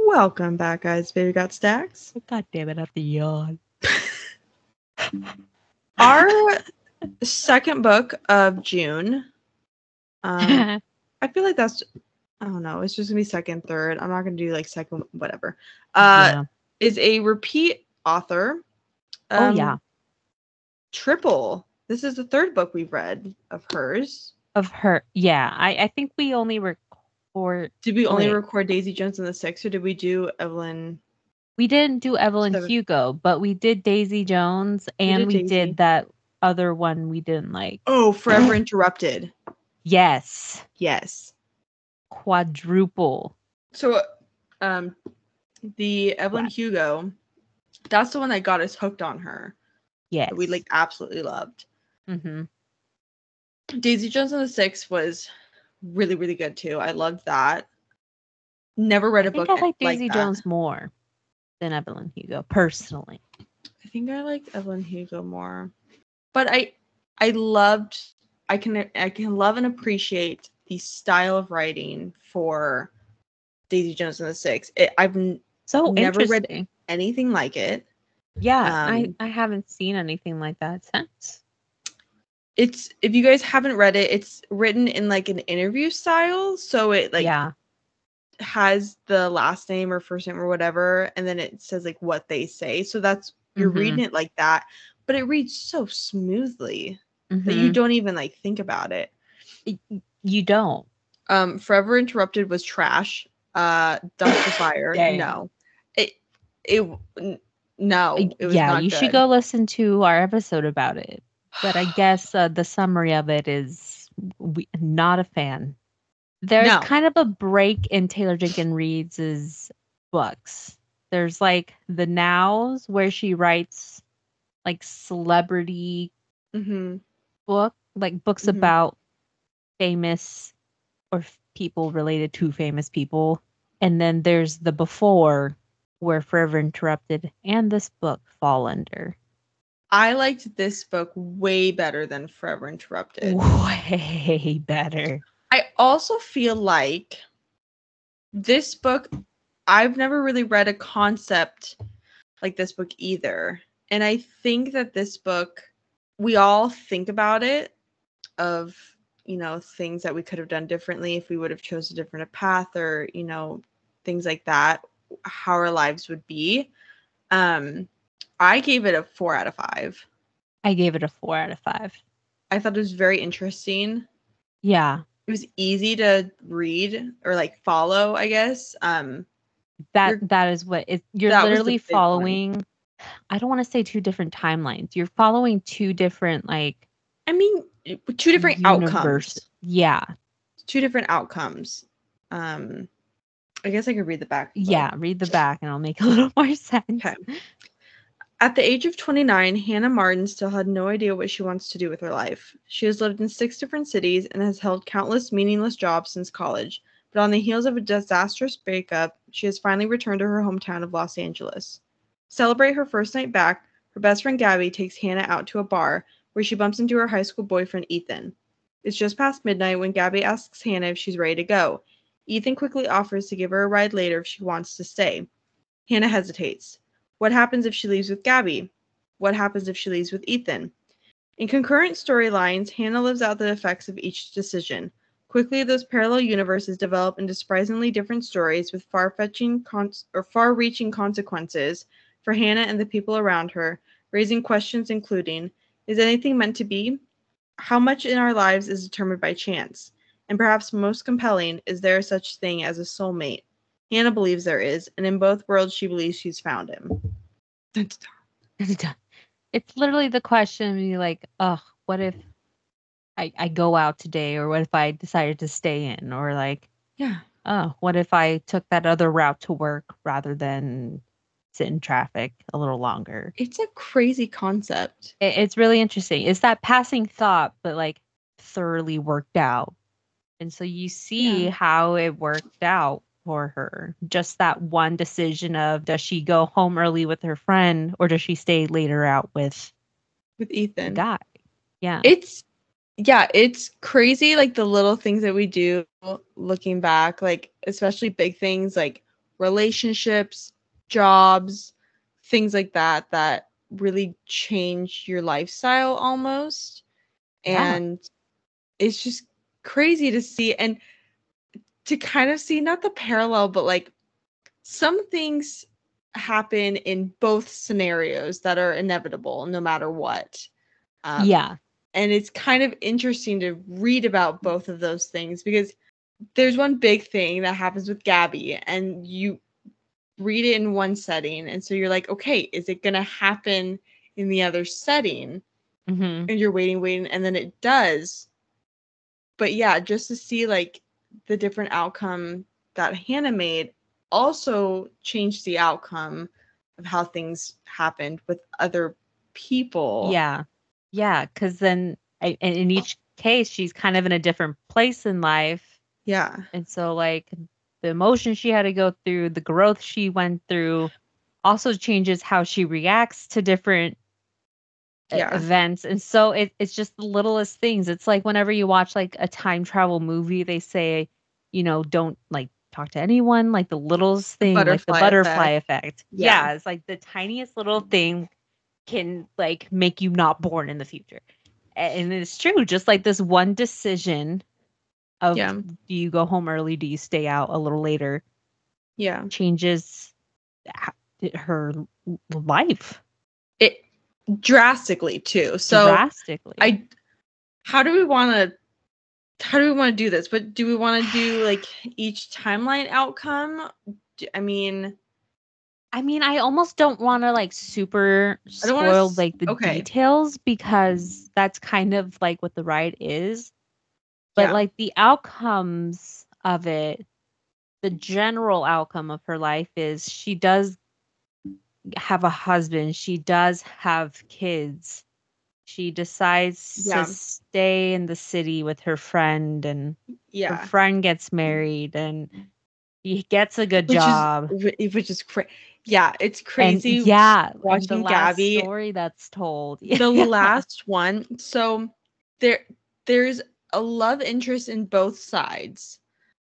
Welcome back, guys. Baby got stacks. God damn it, I have to yawn. Our second book of June. I feel like that's, I don't know, it's just gonna be second, third. I'm not gonna do like second, whatever. Is a repeat author. Oh yeah. Triple. This is the third book we've read of hers. Of her, yeah. I think we only record. Did we only record Daisy Jones and the Six, or did we do Evelyn? We didn't do Evelyn Hugo, but we did Daisy Jones, and we did that other one we didn't like. Oh, Forever Interrupted. Yes. Yes. Quadruple. So, the Evelyn Hugo, that's the one that got us hooked on her. Yes. That we like absolutely loved. Mm-hmm. Daisy Jones and the Six was really, really good too. I loved that. Never read a book. I like Daisy Jones more than Evelyn Hugo, personally. I think I liked Evelyn Hugo more. But I can love and appreciate the style of writing for Daisy Jones and the Six. I've never read anything like it. Yeah, I haven't seen anything like that since. It's, if you guys haven't read it, it's written in like an interview style, so it like has the last name or first name or whatever, and then it says like what they say. So that's, you're reading it like that, but it reads so smoothly that you don't even like think about it. You don't. Forever Interrupted was trash. Dumpster Fire. No. It was not you should go listen to our episode about it. But I guess the summary of it is not a fan. There's kind of a break in Taylor Jenkins Reid's books. There's like the Nows, where she writes like celebrity books about famous or people related to famous people. And then there's the Before, where Forever Interrupted and this book fall under. I liked this book way better than Forever Interrupted. Way better. I also feel like this book, I've never really read a concept like this book either. And I think that this book, we all think about it of, you know, things that we could have done differently if we would have chosen a different path, or, you know, things like that, how our lives would be. I gave it a 4 out of 5. I gave it a 4 out of 5. I thought it was very interesting. Yeah. It was easy to read or like follow, I guess. That is what it, you're literally following. I don't want to say 2 different timelines. You're following 2 different, like, I mean, 2 different outcomes. Yeah. 2 different outcomes. I guess I could read the back. Yeah, read the back and it'll make a little more sense. Okay. At the age of 29, Hannah Martin still had no idea what she wants to do with her life. She has lived in 6 different cities and has held countless meaningless jobs since college, but on the heels of a disastrous breakup, she has finally returned to her hometown of Los Angeles. To celebrate her first night back, her best friend Gabby takes Hannah out to a bar, where she bumps into her high school boyfriend Ethan. It's just past midnight when Gabby asks Hannah if she's ready to go. Ethan quickly offers to give her a ride later if she wants to stay. Hannah hesitates. What happens if she leaves with Gabby? What happens if she leaves with Ethan? In concurrent storylines, Hannah lives out the effects of each decision. Quickly, those parallel universes develop into surprisingly different stories with far-reaching consequences for Hannah and the people around her, raising questions including, is anything meant to be? How much in our lives is determined by chance? And perhaps most compelling, is there such thing as a soulmate? Hannah believes there is, and in both worlds she believes she's found him. It's literally the question, you're like, oh, what if I go out today, or what if I decided to stay in, or like, oh, what if I took that other route to work rather than sit in traffic a little longer? It's a crazy concept. It's really interesting. It's that passing thought, but like thoroughly worked out. And so you see how it worked out for her. Just that one decision of, does she go home early with her friend, or does she stay later out with Ethan? The guy. Yeah. It's crazy, like the little things that we do looking back, like especially big things, like relationships, jobs, things like that that really change your lifestyle almost. Yeah. And it's just crazy to see and to kind of see not the parallel, but like some things happen in both scenarios that are inevitable no matter what. Yeah. And it's kind of interesting to read about both of those things because there's one big thing that happens with Gabby and you read it in one setting. And so you're like, okay, is it going to happen in the other setting? Mm-hmm. And you're waiting. And then it does. But yeah, just to see like the different outcome that Hannah made also changed the outcome of how things happened with other people. Yeah. Yeah. Because then in each case, she's kind of in a different place in life. Yeah. And so, like, the emotion she had to go through, the growth she went through also changes how she reacts to different events. And so it's just the littlest things. It's like whenever you watch like a time travel movie, they say, don't like talk to anyone, like the littlest thing, like the butterfly effect. Yeah, it's like the tiniest little thing can like make you not born in the future. And it's true, just like this one decision of do you go home early, do you stay out a little later? Yeah. Changes her life. It drastically too. So drastically. how do we want to do this? But do we want to do like each timeline outcome? I mean, I almost don't want to like super spoil like the details because that's kind of like what the ride is. But like the outcomes of it, the general outcome of her life is she does have a husband. She does have kids. She decides to stay in the city with her friend, and her friend gets married, and he gets a good job. Which is crazy. Yeah, it's crazy. And watching the last Gabby story that's told. The last one. So there's a love interest in both sides.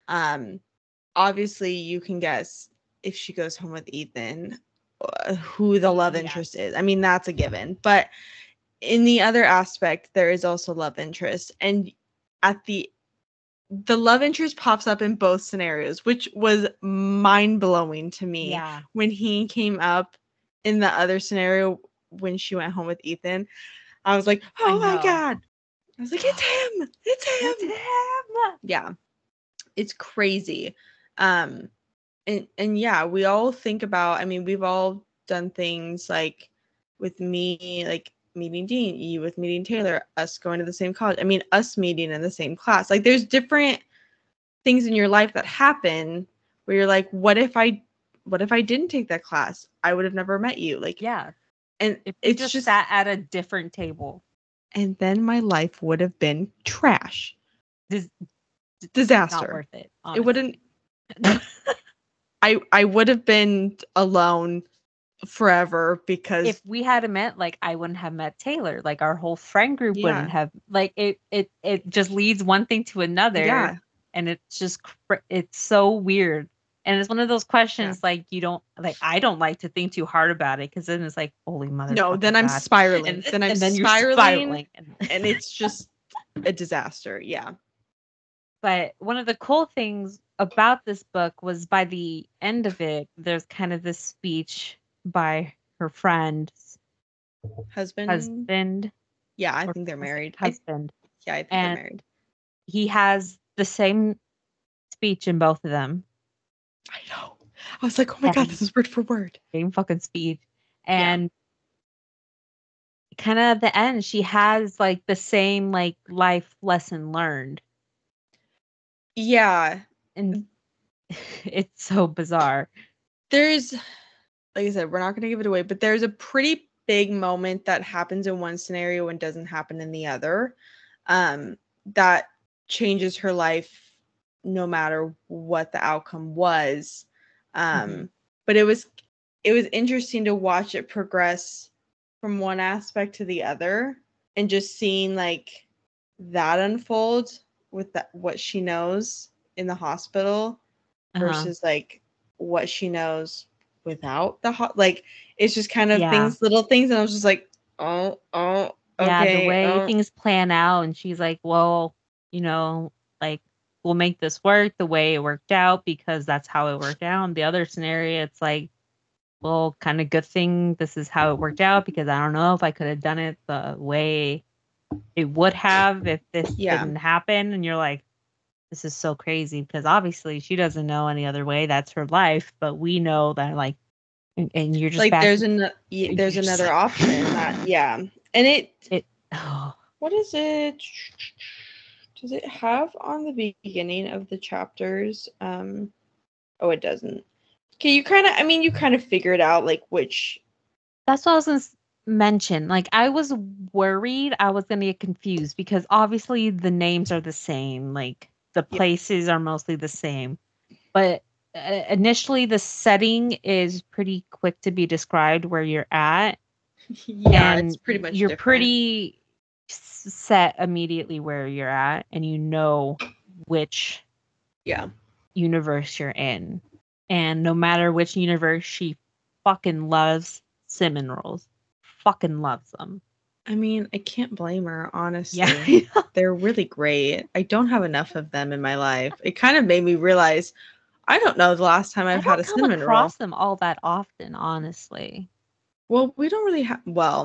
Obviously you can guess if she goes home with Ethan who the love interest is. I mean, that's a given. But in the other aspect, there is also love interest. And at the love interest pops up in both scenarios, which was mind-blowing to me when he came up in the other scenario when she went home with Ethan. I was like, oh my God. I was like, it's him. It's him. Yeah. It's crazy. And yeah, we all think about, I mean, we've all done things like with me, like meeting Dean, you with meeting Taylor, us going to the same college. I mean, us meeting in the same class. Like there's different things in your life that happen where you're like, what if I didn't take that class? I would have never met you. Like, and if we just sat at a different table, and then my life would have been trash. Disaster. Not worth it. Honestly. It wouldn't. I would have been alone forever because if we had met, like I wouldn't have met Taylor. Like our whole friend group wouldn't have. Like it just leads one thing to another. Yeah. And it's just it's so weird. And it's one of those questions like you don't like. I don't like to think too hard about it because then it's like, holy mother. No, then I'm spiraling. Then I'm spiraling, and it's just a disaster. Yeah. But one of the cool things about this book was by the end of it, there's kind of this speech by her friend's husband. Yeah, I think they're married. Husband. I think they're married. He has the same speech in both of them. I know. I was like, oh my God, this is word for word. Same fucking speech. And kind of at the end, she has like the same like life lesson learned. Yeah. And it's so bizarre. There's, like I said, we're not going to give it away, but there's a pretty big moment that happens in one scenario and doesn't happen in the other. That changes her life no matter what the outcome was. But it was interesting to watch it progress from one aspect to the other and just seeing like that unfold with what she knows in the hospital versus like what she knows without the like it's just kind of Yeah. little things, and I was just like, oh, Yeah, the okay, way things plan out, and she's like, well, like, we'll make this work the way it worked out because that's how it worked out. And the other scenario, it's like, well, kind of good thing this is how it worked out because I don't know if I could have done it the way it would have if this didn't happen. And you're like, this is so crazy because obviously she doesn't know any other way. That's her life. But we know that, like, and you're just like there's another option. And it what is it? Does it have on the beginning of the chapters? Oh, it doesn't. Okay, you kind of figured out like which. That's what I was going to mention. Like, I was worried I was going to get confused because obviously the names are the same. Like, the places are mostly the same. But initially, the setting is pretty quick to be described where you're at. Yeah, and it's pretty much you're different. Pretty set immediately where you're at, and you know which universe you're in. And no matter which universe, she fucking loves cinnamon rolls. Fucking loves them. I mean, I can't blame her, honestly. Yeah. They're really great. I don't have enough of them in my life. It kind of made me realize, I don't know the last time I've had a cinnamon roll. I don't come across them all that often, honestly. Well, we don't really have,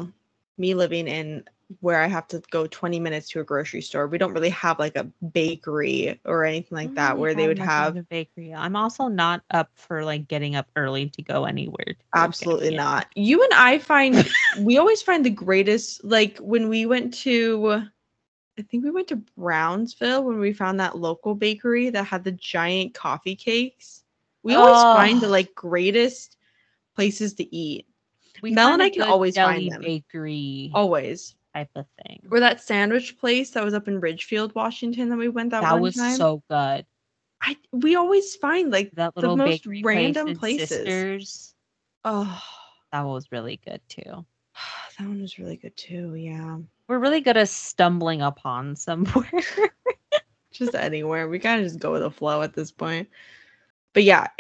me living in where I have to go 20 minutes to a grocery store, we don't really have like a bakery or anything like that where they would have a bakery. I'm also not up for like getting up early to go anywhere. Absolutely not. You and I find we always find the greatest, like when we went to, I think we went to Brownsville when we found that local bakery that had the giant coffee cakes. We always find the like greatest places to eat. Mel and I can always find them. Bakery. Always. Type of thing. Or that sandwich place that was up in Ridgefield, Washington that we went that one time. That was so good. We always find like that little the most random places. Sisters. Oh, that was really good too. That one was really good too. Yeah, we're really good at stumbling upon somewhere. Just anywhere. We kind of just go with the flow at this point. But yeah,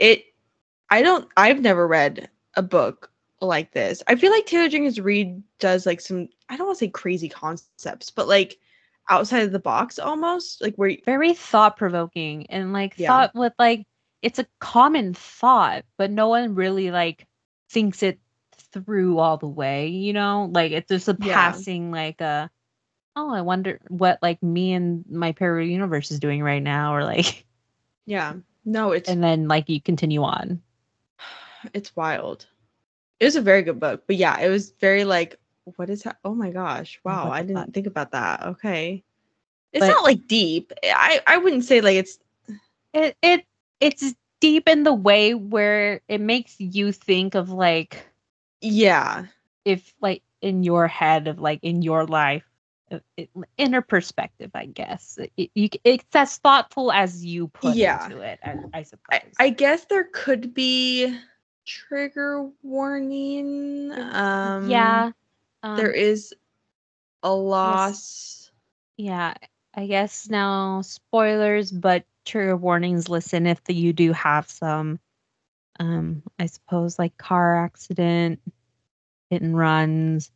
I've never read a book like this. I feel like Taylor Jenkins Reid does like some, I don't want to say crazy concepts, but like outside of the box almost, like where very thought-provoking and like thought with like, it's a common thought, but no one really like thinks it through all the way, like it's just a passing like I wonder what like me and my parallel universe is doing right now, or like no, it's, and then like you continue on. It's wild. It was a very good book, but yeah, it was very like, what is that? Oh my gosh, wow, I didn't think about that. Okay, it's not like deep. I wouldn't say like it's deep in the way where it makes you think of like, if like in your head of like in your life, inner perspective, I guess. It's as thoughtful as you put into it, I suppose. I guess there could be trigger warning. There is a loss. I guess now spoilers, but trigger warnings. Listen, if you do have some, I suppose like car accident, hit and runs,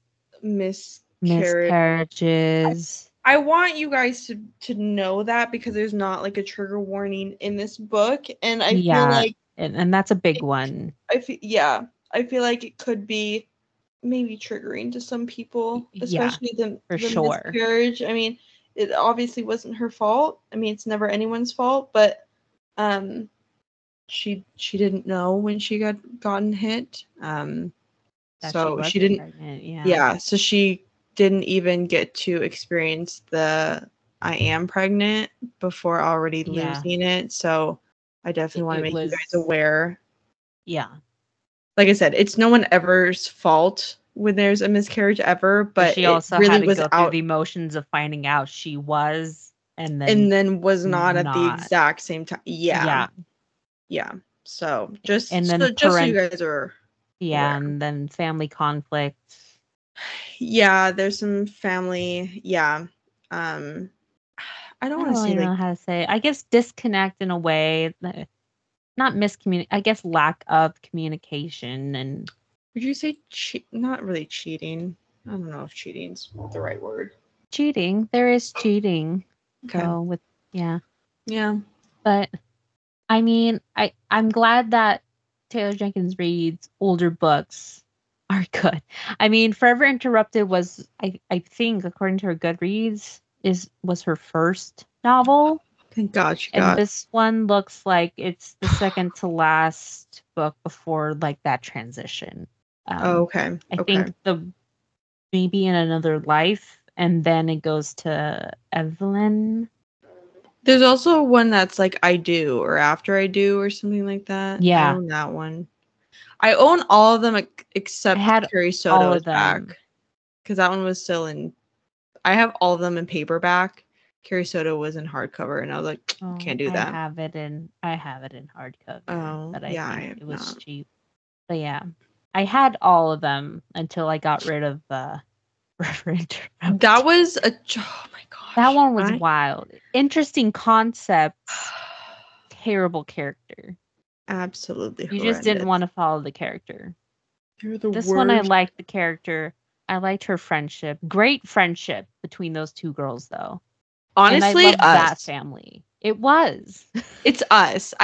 miscarriages. I want you guys to know that because there's not like a trigger warning in this book, and I feel like and that's a big one. I feel like it could be maybe triggering to some people, especially the miscarriage. I mean, it obviously wasn't her fault. I mean, it's never anyone's fault, but she didn't know when she gotten hit. So she didn't pregnant, so she didn't even get to experience the I am pregnant before already losing it. So I definitely want to make you guys aware. Like I said, it's no one ever's fault when there's a miscarriage ever, but she also really had to go through the emotions of finding out she was and then was not at the exact same time. So just so you guys are aware. And then family conflict. There's some family. I don't want to say know how to say it. I guess disconnect in a way. not I guess lack of communication. And would you say not really cheating? I don't know if cheating's the right word. Cheating. There is cheating. Okay. So yeah. But I mean, I'm glad that Taylor Jenkins Reid's older books are good. I mean, Forever Interrupted was, I think, according to her Goodreads, was her first novel. Thank God she got. And this one looks like it's the second to last book before like that transition. Okay. I think maybe in Another Life, and then it goes to Evelyn. There's also one that's like I Do or After I Do or something like that. Yeah. I own that one. I own all of them except Carrie Soto is back. Because that one was still in... I have all of them in paperback. Carrie Soto was in hardcover, and I was like, can't do that. I have it in hardcover. But I think it was cheap. But yeah. I had all of them until I got rid of Forever Interrupted. That was oh my gosh. That one was wild. Interesting concept. Terrible character. Absolutely horrendous. You just didn't want to follow the character. You're the this worst. one I liked the character. I liked her friendship. Great friendship between those two girls though. Honestly, and I loved that family. It was. It's us.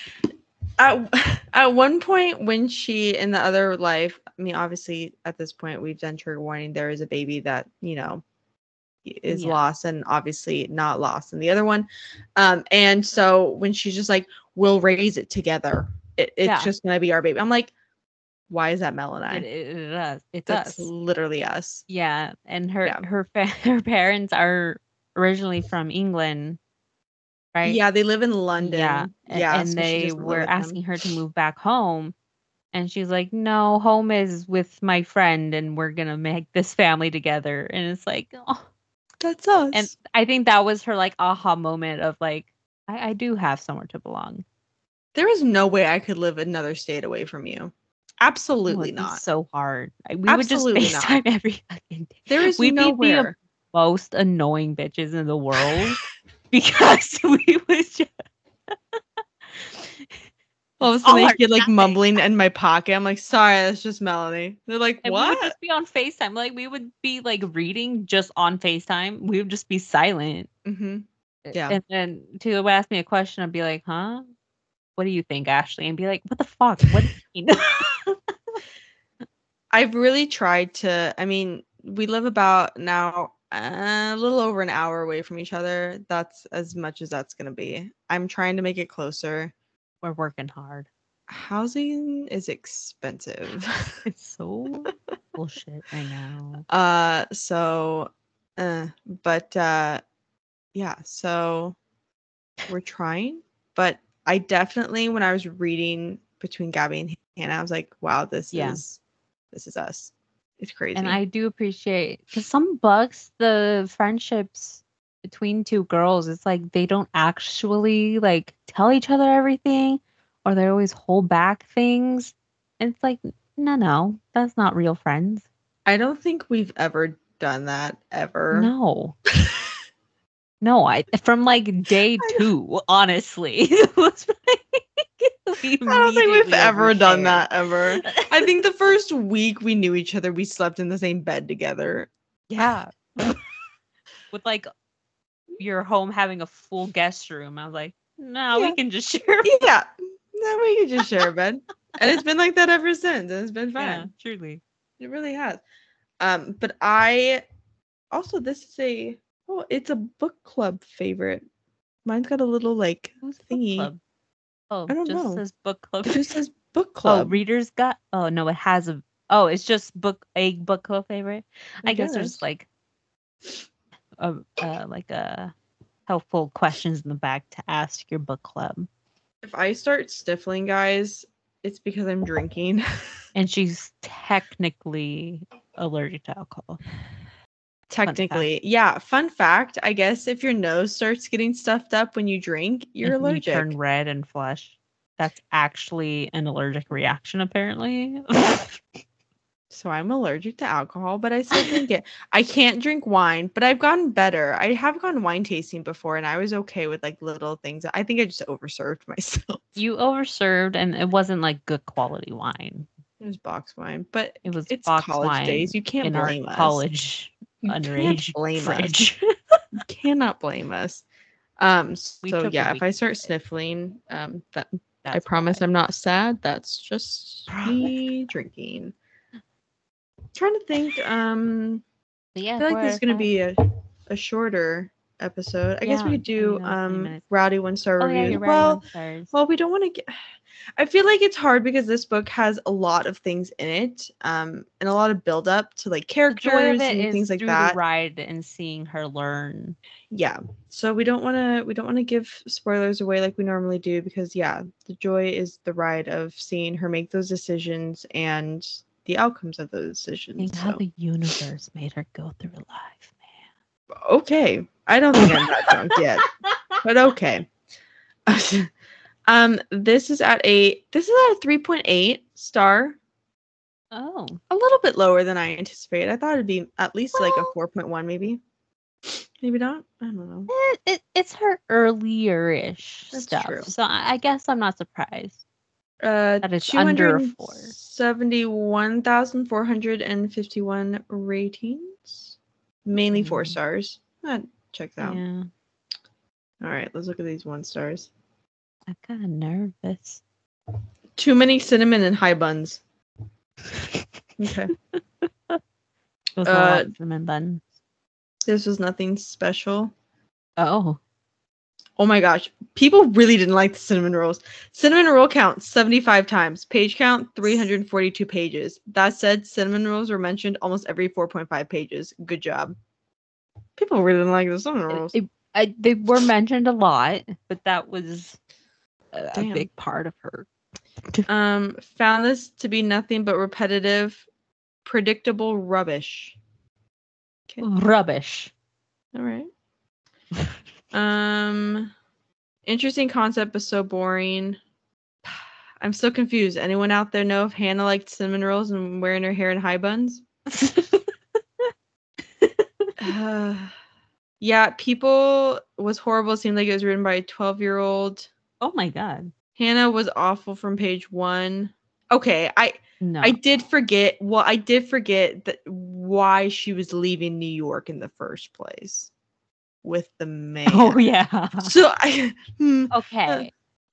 At one point when she in the other life, I mean, obviously at this point we've done trigger warning. There is a baby that, is lost and obviously not lost in the other one. And so when she's just like, we'll raise it together. It's just going to be our baby. I'm like, why is that Melanie? It does. That's literally us. Yeah. And her parents are originally from England. Right? Yeah, they live in London. Yeah. And so they were asking her to move back home. And she's like, no, home is with my friend and we're going to make this family together. And it's like, oh. That's us. And I think that was her like aha moment of like, I do have somewhere to belong. There is no way I could live another state away from you. Absolutely not. So hard. We would just FaceTime every fucking day. There is nowhere. We'd be the most annoying bitches in the world because we would just... All of a sudden I get like mumbling in my pocket. I'm like, sorry, that's just Melanie. They're like, and what? We would just be on FaceTime. Like we would be like reading just on FaceTime. We would just be silent. Mm-hmm. Yeah. And then Taylor would ask me a question. I'd be like, huh? What do you think, Ashley? And be like, what the fuck? What do you mean? I've really tried to, I mean, we live about now a little over an hour away from each other. That's as much as that's going to be. I'm trying to make it closer. We're working hard. Housing is expensive. It's so bullshit right now. Yeah, so we're trying, but I definitely, when I was reading between Gabby and Hannah, I was like, wow, this is us. It's crazy. And I do appreciate, because some books, the friendships between two girls, it's like they don't actually like tell each other everything, or they always hold back things. And it's like, no, that's not real friends. I don't think we've ever done that ever. No. No, from like day 2, honestly. I don't think we've ever done that ever. I think the first week we knew each other, we slept in the same bed together. Yeah. With like your home having a full guest room. I was like, no, we can just share. Yeah. No, we can just share a bed. And it's been like that ever since. And it's been fine. Yeah, truly. It really has. But I also, it's a book club favorite. Mine's got a little like thingy. Club? Oh, I don't know. Says book club. It just says book club. Oh, readers got. Oh no, it has a. Oh, it's just book club favorite. I guess there's like a helpful questions in the back to ask your book club. If I start sniffling, guys, it's because I'm drinking. And she's technically allergic to alcohol. Technically, yeah. Fun fact, I guess if your nose starts getting stuffed up when you drink, you're allergic. You turn red and flush. That's actually an allergic reaction, apparently. So I'm allergic to alcohol, but I still drink it. I can't drink wine, but I've gotten better. I have gone wine tasting before, and I was okay with like little things. I think I just overserved myself. You overserved, and it wasn't like good quality wine. It was box wine, but It's college wine days. You can't in our blame us. college You underage can't blame fridge. us. You cannot blame us. So yeah, if I start sniffling, I promise I'm not sad. That's just me drinking. Trying to think. Yeah, I feel like this is gonna be a shorter episode. I guess we could do rowdy 1-star reviews. Well, we don't want to get. I feel like it's hard because this book has a lot of things in it, and a lot of build up to like characters and things like that. The ride and seeing her learn. Yeah, so we don't want to give spoilers away like we normally do because the joy is the ride of seeing her make those decisions and the outcomes of those decisions. How the universe made her go through life, man. Okay, I don't think I'm that drunk yet, but okay. This is at a 3.8 star. Oh, a little bit lower than I anticipated. I thought it'd be at least like a 4.1, maybe. Maybe not. I don't know. It's her earlier-ish stuff, true. So I guess I'm not surprised. That it's under 4. 71,451 ratings, mainly 4 stars. That checks out. Yeah. All right, let's look at these 1 stars. I'm kind of nervous. Too many cinnamon and high buns. Okay. It was a lot of cinnamon buns. This was nothing special. Oh my gosh. People really didn't like the cinnamon rolls. Cinnamon roll count 75 times. Page count 342 pages. That said, cinnamon rolls were mentioned almost every 4.5 pages. Good job. People really didn't like the cinnamon rolls. They were mentioned a lot, but that was a big part of her. Found this to be nothing but repetitive, predictable rubbish. Okay. Rubbish. All right. Interesting concept, but so boring. I'm so confused. Anyone out there know if Hannah liked cinnamon rolls and wearing her hair in high buns? Yeah, People was horrible. It seemed like it was written by a 12-year-old. Oh my god. Hannah was awful from page 1. Okay, I did forget. Well, I did forget that why she was leaving New York in the first place with the man. Oh yeah. So okay.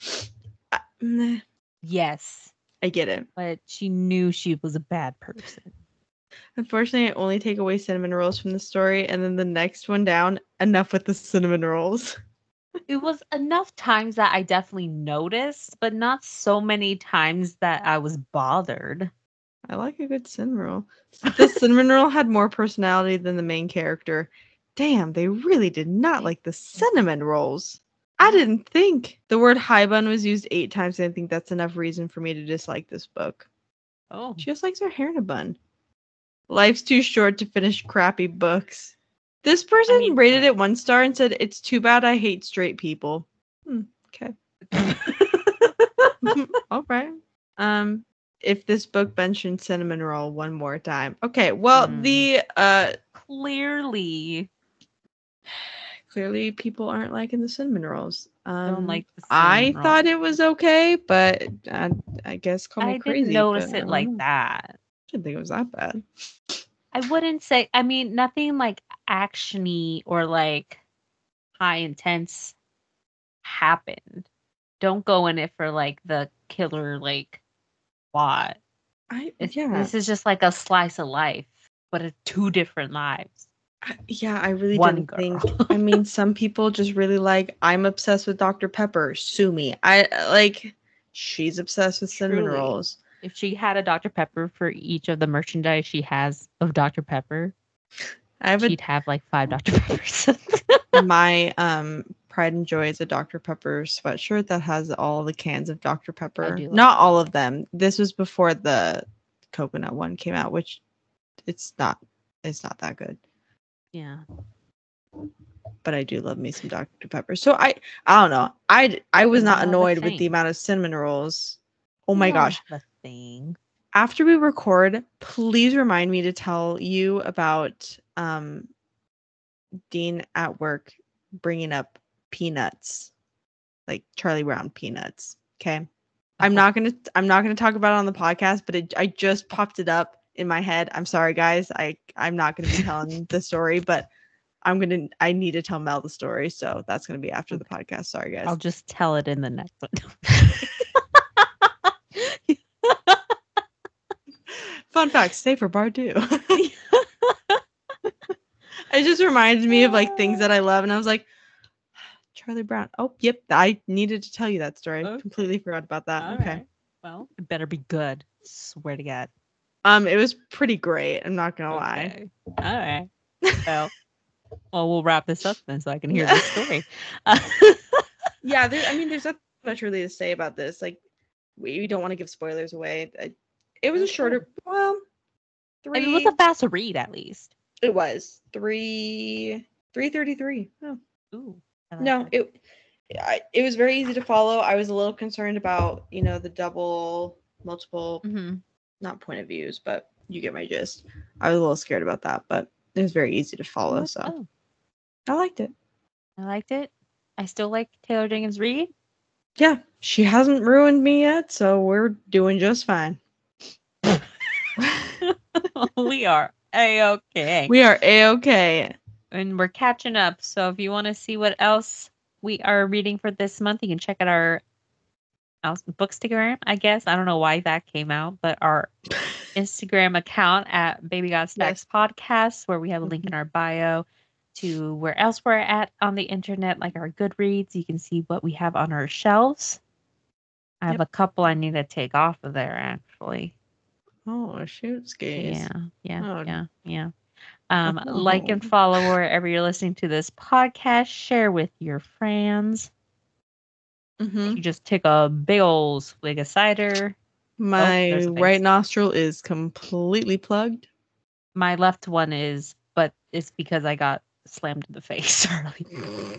Yes, I get it. But she knew she was a bad person. Unfortunately, I only take away cinnamon rolls from the story, and then the next one down, enough with the cinnamon rolls. It was enough times that I definitely noticed, but not so many times that I was bothered. I like a good cinnamon roll. The cinnamon roll had more personality than the main character. Damn, they really did not like the cinnamon rolls. I didn't think. The word high bun was used 8 times, and I think that's enough reason for me to dislike this book. Oh. She just likes her hair in a bun. Life's too short to finish crappy books. This person rated it 1 star and said, "It's too bad I hate straight people." Okay. All right. If this book mentioned cinnamon roll one more time. Okay, well, Clearly people aren't liking the cinnamon rolls. Don't like the cinnamon rolls. Thought it was okay, but I guess call me crazy. I didn't notice it like that. I didn't think it was that bad. I wouldn't say, nothing like action-y or like high intense happened. Don't go in it for like the killer like plot. This is just like a slice of life, but 2 different lives. I really didn't think. Some people just really like, I'm obsessed with Dr. Pepper. Sue me. She's obsessed with cinnamon rolls. If she had a Dr. Pepper for each of the merchandise she has of Dr. Pepper, she'd have like 5 Dr. Peppers. My pride and joy is a Dr. Pepper sweatshirt that has all the cans of Dr. Pepper. Not all of them. This was before the coconut one came out, which it's not that good. Yeah. But I do love me some Dr. Pepper. So I don't know. I was not annoyed with the amount of cinnamon rolls. Oh my gosh. The thing. after we record, please remind me to tell you about Dean at work bringing up peanuts, like Charlie Brown peanuts. Okay. I'm not gonna talk about it on the podcast, but I just popped it up in my head. I'm sorry, guys. I'm not gonna be telling the story, but I need to tell Mel the story, so that's gonna be after the podcast. Sorry, guys. I'll just tell it in the next one. Fun fact: stay for part 2. It just reminded me of like things that I love, and I was like, Charlie Brown. Oh, yep. I needed to tell you that story. I completely forgot about that. All okay. Right. Well, it better be good. Swear to God. It was pretty great. I'm not gonna lie. All right. Well, we'll wrap this up then, so I can hear the story. Yeah, there's not much really to say about this. Like, we don't want to give spoilers away. It was a shorter. Well, it was a fast read, at least. It was 3:33. Oh. Ooh. No, it was very easy to follow. I was a little concerned about, the multiple, not point of views, but you get my gist. I was a little scared about that, but it was very easy to follow. So I liked it. I still like Taylor Jenkins Reid. Yeah, she hasn't ruined me yet, so we're doing just fine. We are A-okay. We are A-okay. And we're catching up. So if you want to see what else we are reading for this month, you can check out our Bookstagram, I guess. I don't know why that came out, but our Instagram account at Baby God Stacks Podcast, where we have a link in our bio to where else we're at on the internet, like our Goodreads. You can see what we have on our shelves. I have a couple I need to take off of there, actually. Oh, shoot, skis. Yeah. Like and follow wherever you're listening to this podcast. Share with your friends. You just take a big old swig of cider. My right nostril is completely plugged. My left one is, but it's because I got slammed in the face early.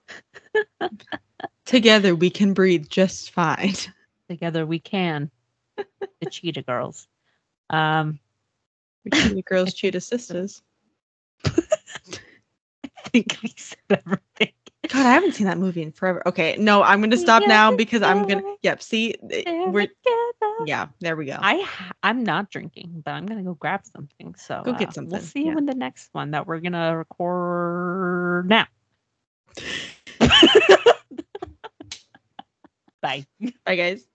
Together we can breathe just fine. Together we can. The Cheetah Girls. The Cheetah Girls, Cheetah Sisters. I think we said everything. God, I haven't seen that movie in forever. Okay, no, I'm gonna stop now because I'm gonna. Yep, see, we're. Yeah, there we go. I'm not drinking, but I'm gonna go grab something. So go get something. We'll see you in the next one that we're gonna record now. Bye. Bye, guys.